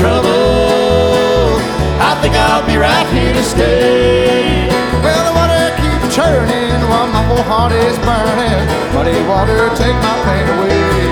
trouble, I think I'll be right here to stay. Well, the water keeps churning while my whole heart is burning. Muddy water, take my pain away.